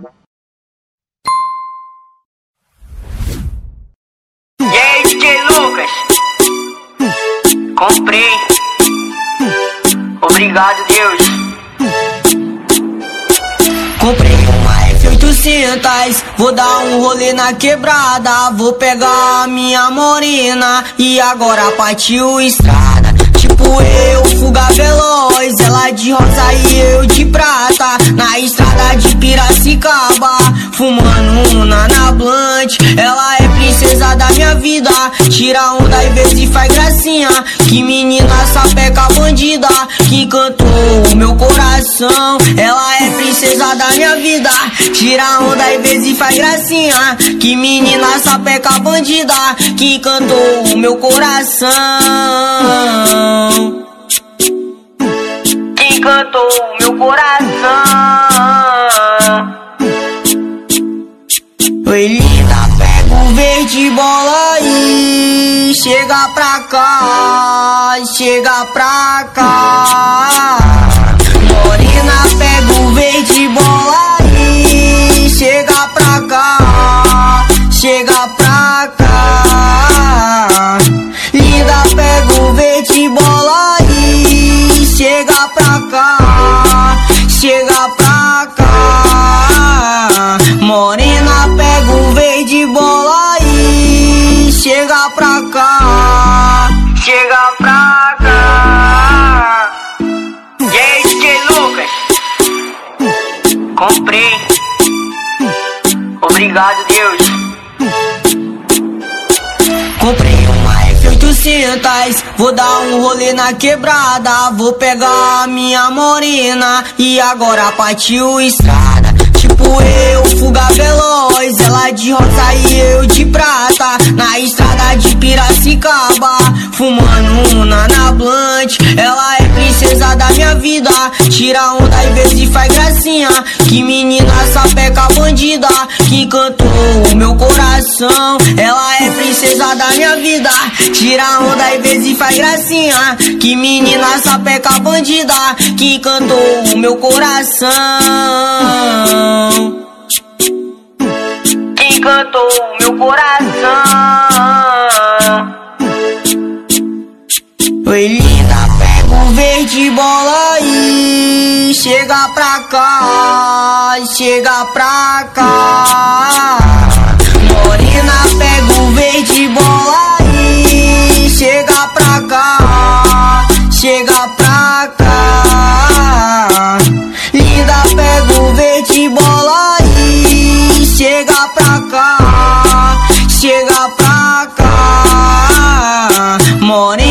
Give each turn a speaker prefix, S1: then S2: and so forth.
S1: E aí, DJ Lucas? Comprei. Obrigado, Deus.
S2: Comprei uma F800, vou dar um rolê na quebrada. Vou pegar a minha morena e agora partiu estrada. Tipo eu, fuga veloz, ela de rosa e eu de prata. Na estrada de Piracicaba, fumando uma na blunt. Ela é princesa da minha vida, tira onda e vez e faz gracinha. Que menina sapeca bandida, que encantou o meu coração. Ela é princesa da minha vida, tira onda e vez e faz gracinha. Que menina sapeca bandida, que encantou o meu coração.
S1: Que encantou o meu coração.
S2: Oi linda, pega o verde bola aí, chega pra cá, chega pra cá. Morena, pega o verde bola aí, chega pra cá, chega pra cá. Linda, pega o verde bola aí, chega pra cá, chega pra cá. Morena, pega o verde bola aí, chega pra cá,
S1: Chega pra cá. E aí, DJ Lucas? Comprei. Obrigado, Deus.
S2: Comprei uma F800, vou dar um rolê na quebrada. Vou pegar a minha morena e agora partiu estrada. Tipo eu, fuga veloz, ela de rosa e eu de prata. Na estrada de Piracicaba, fumando uma na blunt. Ela é princesa da minha vida, tira onda e vez e faz gracinha. Que menina sapeca bandida, que encantou o meu coração. Ela é princesa da minha vida, tira onda e vez e faz gracinha. Que menina sapeca bandida, que encantou o meu coração.
S1: Que encantou o meu coração.
S2: Oi linda, pega o verde bola aí, chega pra cá, chega pra cá. Morena, pega o verde bola aí, chega pra cá, chega pra cá. Linda, pega o verde bola aí, chega pra cá, chega pra cá. Morena,